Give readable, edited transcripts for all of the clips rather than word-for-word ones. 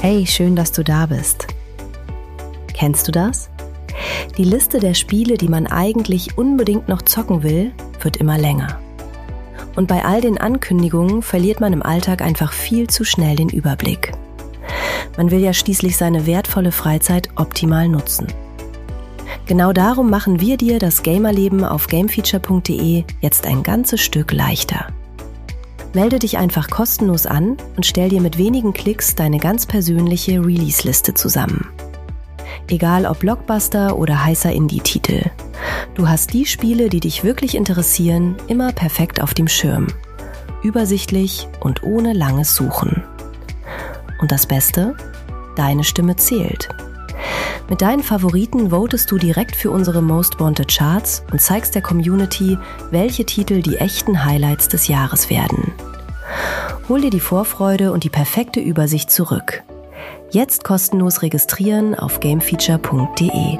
Hey, schön, dass du da bist. Kennst du das? Die Liste der Spiele, die man eigentlich unbedingt noch zocken will, wird immer länger. Und bei all den Ankündigungen verliert man im Alltag einfach viel zu schnell den Überblick. Man will ja schließlich seine wertvolle Freizeit optimal nutzen. Genau darum machen wir dir das Gamerleben auf gamefeature.de jetzt ein ganzes Stück leichter. Melde dich einfach kostenlos an und stell dir mit wenigen Klicks deine ganz persönliche Release-Liste zusammen. Egal ob Blockbuster oder heißer Indie-Titel. Du hast die Spiele, die dich wirklich interessieren, immer perfekt auf dem Schirm. Übersichtlich und ohne langes Suchen. Und das Beste? Deine Stimme zählt. Mit deinen Favoriten votest du direkt für unsere Most Wanted Charts und zeigst der Community, welche Titel die echten Highlights des Jahres werden. Hol dir die Vorfreude und die perfekte Übersicht zurück. Jetzt kostenlos registrieren auf gamefeature.de.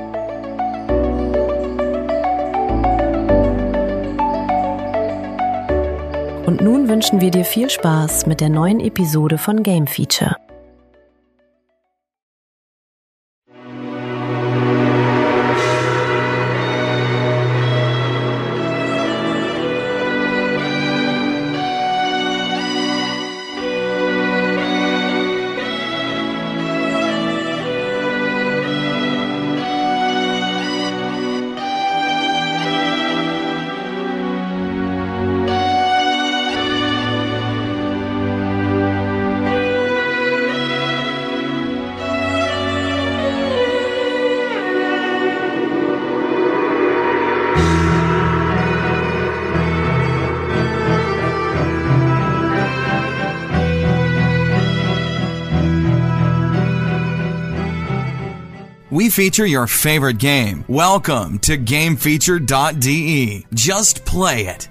Und nun wünschen wir dir viel Spaß mit der neuen Episode von Game Feature. We feature your favorite game. Welcome to GameFeature.de. Just play it.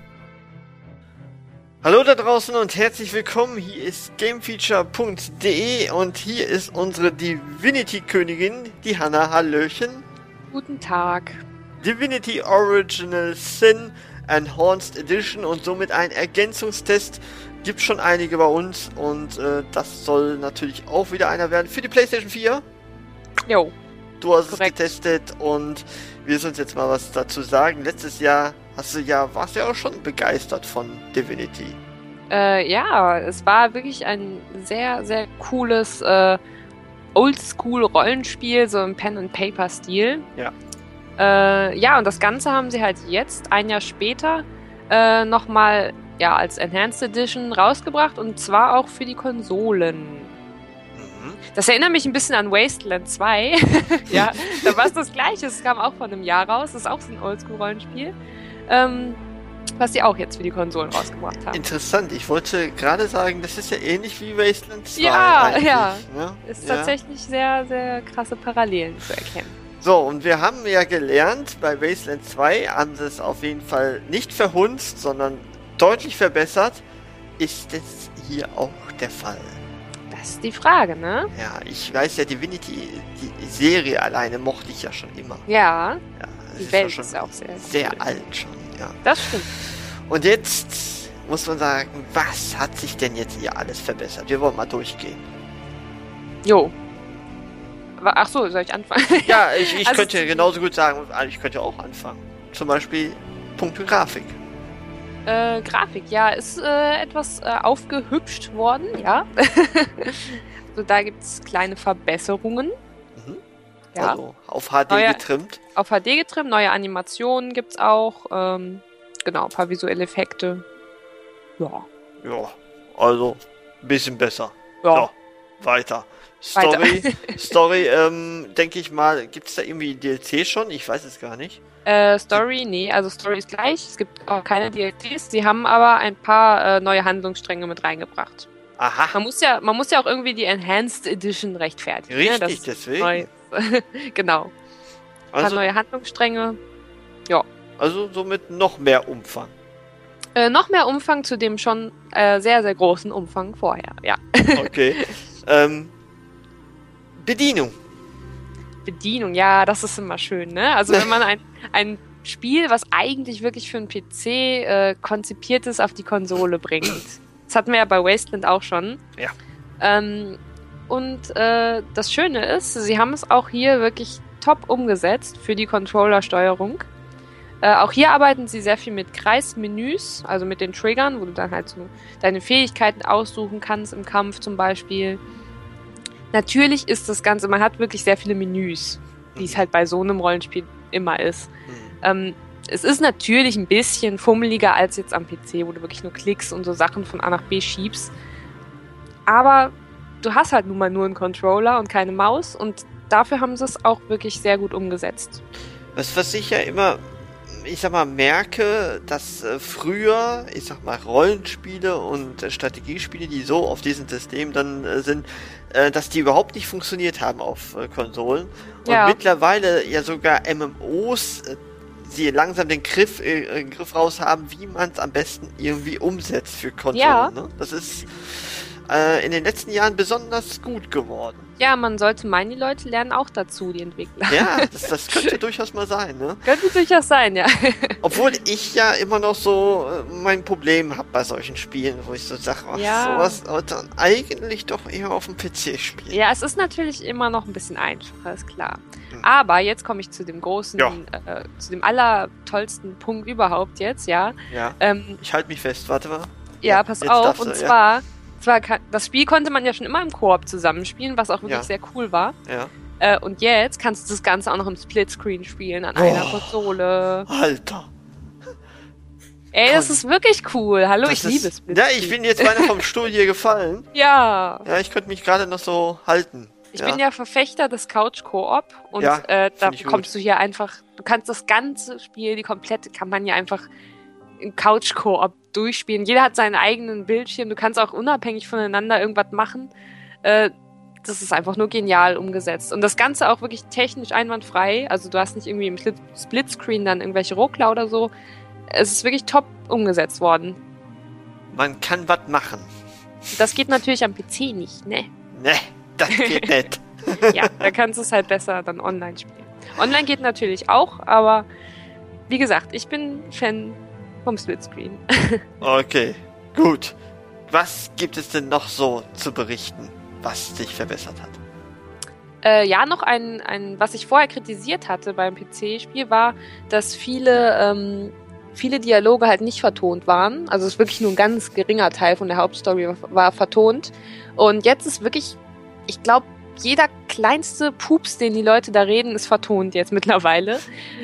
Hallo da draußen und herzlich willkommen. Hier ist GameFeature.de und hier ist unsere Divinity-Königin, die Hanna. Hallöchen. Guten Tag. Divinity Original Sin Enhanced Edition und somit ein Ergänzungstest. Gibt schon einige bei uns und das soll natürlich auch wieder einer werden für die PlayStation 4. Jo. Du hast Korrekt. es getestet und wirst uns jetzt mal was dazu sagen. Letztes Jahr warst du ja auch schon begeistert von Divinity. Ja, es war wirklich ein sehr, sehr cooles Oldschool-Rollenspiel, so im Pen-and-Paper-Stil. Ja. Ja, und das Ganze haben sie halt jetzt, ein Jahr später, nochmal als Enhanced Edition rausgebracht und zwar auch für die Konsolen. Das erinnert mich ein bisschen an Wasteland 2. Ja, da war es das Gleiche. Es kam auch vor einem Jahr raus. Das ist auch so ein Oldschool-Rollenspiel. Was sie auch jetzt für die Konsolen rausgebracht haben. Interessant. Ich wollte gerade sagen, das ist ja ähnlich wie Wasteland 2. Ja. Ne? Ist tatsächlich sehr, sehr krasse Parallelen zu erkennen. So, und wir haben ja gelernt, bei Wasteland 2 haben sie es auf jeden Fall nicht verhunzt, sondern deutlich verbessert. Ist das hier auch der Fall? Das ist die Frage, ne? Ja, ich weiß ja, Divinity, die Serie alleine mochte ich ja schon immer. Ja, die Welt schon ist auch sehr sehr alt schon, ja. Das stimmt. Und jetzt muss man sagen, was hat sich denn jetzt hier alles verbessert? Wir wollen mal durchgehen. Jo. Ach so, soll ich anfangen? Ja, ich Also könnte genauso gut sagen, ich könnte auch anfangen. Zum Beispiel Punkte Grafik. Grafik, ja, ist etwas aufgehübscht worden, ja. So, da gibt's kleine Verbesserungen. Mhm. Ja. Also auf HD getrimmt. Auf HD getrimmt, neue Animationen gibt's auch. Genau, ein paar visuelle Effekte. Ja. Ja, also ein bisschen besser. Ja. So, weiter. Story, denke ich mal, gibt's da irgendwie DLC schon? Ich weiß es gar nicht. Story, nee, also Story ist gleich. Es gibt auch keine DLCs. Sie haben aber ein paar neue Handlungsstränge mit reingebracht. Aha. Man muss ja auch irgendwie die Enhanced Edition rechtfertigen. Richtig, ne? Das deswegen. Neu. Genau. Ein paar neue Handlungsstränge. Ja. Also somit noch mehr Umfang. Noch mehr Umfang zu dem schon sehr, sehr großen Umfang vorher, ja. Okay. Bedienung, ja, das ist immer schön, ne? Also wenn man ein Spiel, was eigentlich wirklich für einen PC konzipiert ist, auf die Konsole bringt. Das hatten wir ja bei Wasteland auch schon. Ja. und das Schöne ist, sie haben es auch hier wirklich top umgesetzt für die Controller-Steuerung. Auch hier arbeiten sie sehr viel mit Kreismenüs, also mit den Triggern, wo du dann halt so deine Fähigkeiten aussuchen kannst im Kampf zum Beispiel. Natürlich ist das Ganze, man hat wirklich sehr viele Menüs, wie es halt bei so einem Rollenspiel immer ist. Es ist natürlich ein bisschen fummeliger als jetzt am PC, wo du wirklich nur klickst und so Sachen von A nach B schiebst. Aber du hast halt nun mal nur einen Controller und keine Maus und dafür haben sie es auch wirklich sehr gut umgesetzt. Was ich ja immer, ich sag mal, merke, dass früher, ich sag mal, Rollenspiele und Strategiespiele, die so auf diesem System dann sind, dass die überhaupt nicht funktioniert haben auf Konsolen. Und mittlerweile ja sogar MMOs sie langsam den Griff raus haben, wie man es am besten irgendwie umsetzt für Konsolen. Ja. Ne? Das ist in den letzten Jahren besonders gut geworden. Ja, man sollte meinen, die Leute lernen auch dazu, die Entwickler. Ja, das könnte durchaus mal sein, ne? Könnte durchaus sein, ja. Obwohl ich ja immer noch so mein Problem habe bei solchen Spielen, wo ich so sage, sowas sollte eigentlich doch eher auf dem PC spielen. Ja, es ist natürlich immer noch ein bisschen einfacher, ist klar. Aber jetzt komme ich zu dem großen, zu dem allertollsten Punkt überhaupt jetzt, ja. Ja, ich halte mich fest, warte mal. Ja, pass auf, und zwar... Das Spiel konnte man ja schon immer im Koop zusammenspielen, was auch wirklich sehr cool war. Ja. Und jetzt kannst du das Ganze auch noch im Splitscreen spielen, an einer Konsole. Alter! Ey, das ist wirklich cool. Hallo, ich liebe Splitscreen. Ja, ich bin jetzt beinahe vom Stuhl hier gefallen. Ja. Ja, ich könnte mich gerade noch so halten. Ich bin ja Verfechter des Couch-Koop und da kommst du hier einfach, du kannst das ganze Spiel, die komplette Kampagne einfach im Couch-Koop durchspielen. Jeder hat seinen eigenen Bildschirm. Du kannst auch unabhängig voneinander irgendwas machen. Das ist einfach nur genial umgesetzt. Und das Ganze auch wirklich technisch einwandfrei. Also du hast nicht irgendwie im Splitscreen dann irgendwelche Ruckler oder so. Es ist wirklich top umgesetzt worden. Man kann was machen. Das geht natürlich am PC nicht, ne? Ne, das geht nicht. Ja, da kannst du es halt besser dann online spielen. Online geht natürlich auch, aber wie gesagt, ich bin Fan vom Splitscreen. Okay, gut. Was gibt es denn noch so zu berichten, was sich verbessert hat? Noch was ich vorher kritisiert hatte beim PC-Spiel war, dass viele Dialoge halt nicht vertont waren. Also es ist wirklich nur ein ganz geringer Teil von der Hauptstory war vertont. Und jetzt ist wirklich, ich glaube, jeder kleinste Pups, den die Leute da reden, ist vertont jetzt mittlerweile.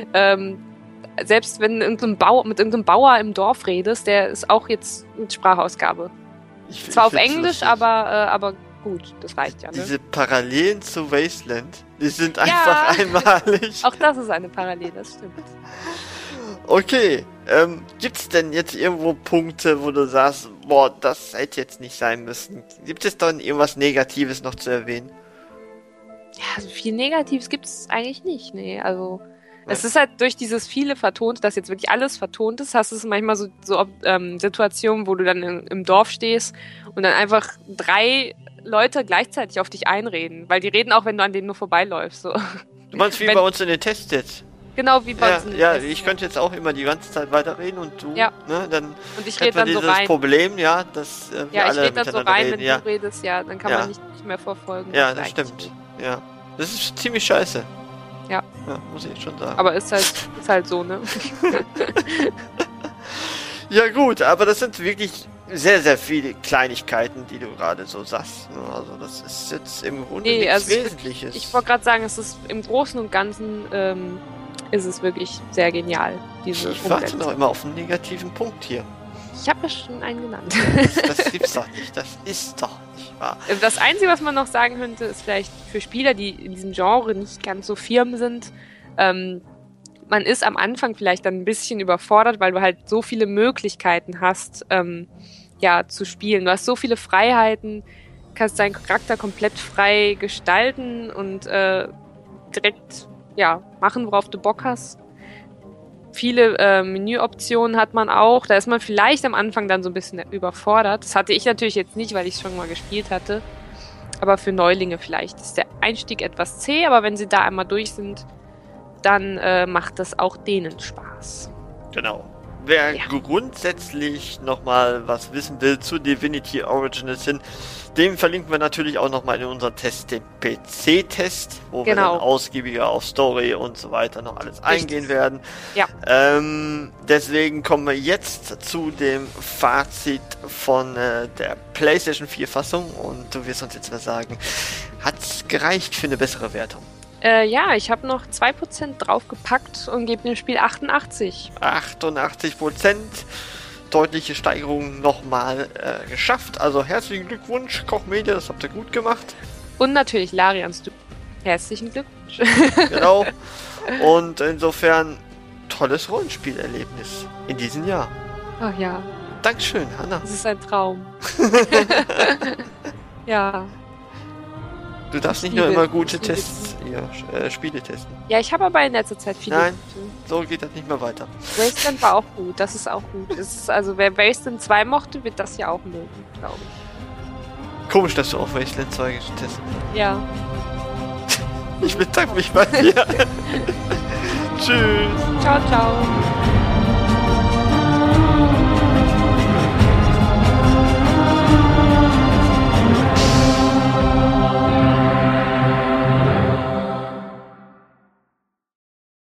Selbst wenn du mit irgendeinem Bauer im Dorf redest, der ist auch jetzt mit Sprachausgabe. Zwar auf Englisch, aber gut, das reicht ja. Ne? Diese Parallelen zu Wasteland, die sind einfach einmalig. Auch das ist eine Parallele, das stimmt. Okay, gibt's denn jetzt irgendwo Punkte, wo du sagst, boah, das hätte jetzt nicht sein müssen? Gibt es dann irgendwas Negatives noch zu erwähnen? Ja, also viel Negatives gibt's eigentlich nicht, nee, also... Es ist halt durch dieses viele vertont, dass jetzt wirklich alles vertont ist, hast du manchmal so Situationen, wo du dann im Dorf stehst und dann einfach 3 Leute gleichzeitig auf dich einreden, weil die reden auch, wenn du an denen nur vorbeiläufst. So. Du meinst wie bei uns in den Tests jetzt? Genau, wie bei uns in den Tests. Ja, ich könnte jetzt auch immer die ganze Zeit weiterreden und du, ne, dann und ich rede dann so rein. Problem, ja, dass wir alle ich rede dann so rein, reden, wenn du redest, dann kann man nicht mehr verfolgen. Ja, das stimmt, ja. Das ist ziemlich scheiße. Ja, muss ich schon sagen. Aber ist halt so, ne? Ja gut, aber das sind wirklich sehr, sehr viele Kleinigkeiten, die du gerade so sagst. Also das ist jetzt im Grunde nichts Wesentliches. Ich wollte gerade sagen, es ist im Großen und Ganzen ist es wirklich sehr genial, diese Ich warte noch immer auf einen negativen Punkt hier. Ich habe ja schon einen genannt. Das gibt's doch nicht. Das ist doch nicht wahr. Das Einzige, was man noch sagen könnte, ist vielleicht für Spieler, die in diesem Genre nicht ganz so firm sind, man ist am Anfang vielleicht dann ein bisschen überfordert, weil du halt so viele Möglichkeiten hast, zu spielen. Du hast so viele Freiheiten, kannst deinen Charakter komplett frei gestalten und direkt machen, worauf du Bock hast. Viele Menüoptionen hat man auch. Da ist man vielleicht am Anfang dann so ein bisschen überfordert. Das hatte ich natürlich jetzt nicht, weil ich es schon mal gespielt hatte. Aber für Neulinge vielleicht ist der Einstieg etwas zäh, aber wenn sie da einmal durch sind, dann macht das auch denen Spaß. Genau. wer grundsätzlich nochmal was wissen will zu Divinity Original Sin, dem verlinken wir natürlich auch nochmal in unserem Test, den PC-Test, wo wir dann ausgiebiger auf Story und so weiter noch alles eingehen werden. Ja. Deswegen kommen wir jetzt zu dem Fazit von der PlayStation 4 Fassung und du wirst uns jetzt mal sagen, hat's gereicht für eine bessere Wertung? Ja, ich habe noch 2% draufgepackt und gebe dem Spiel 88. 88%. Deutliche Steigerung nochmal geschafft. Also herzlichen Glückwunsch, Koch Media, das habt ihr gut gemacht. Und natürlich Larians, herzlichen Glückwunsch. Genau. Und insofern tolles Rollenspielerlebnis in diesem Jahr. Ach ja. Dankeschön, Hanna. Das ist ein Traum. Ja. Du darfst nicht nur immer gute Tests, Spiele testen. Ja, ich habe aber in letzter Zeit viele. Nein, so geht das nicht mehr weiter. Wasteland war auch gut, das ist auch gut. Es ist, also wer Wasteland 2 mochte, wird das ja auch mögen, glaube ich. Komisch, dass du auch Wasteland 2 getestet hast. Ja. Ich bedanke mich bei dir. Tschüss. Ciao, ciao.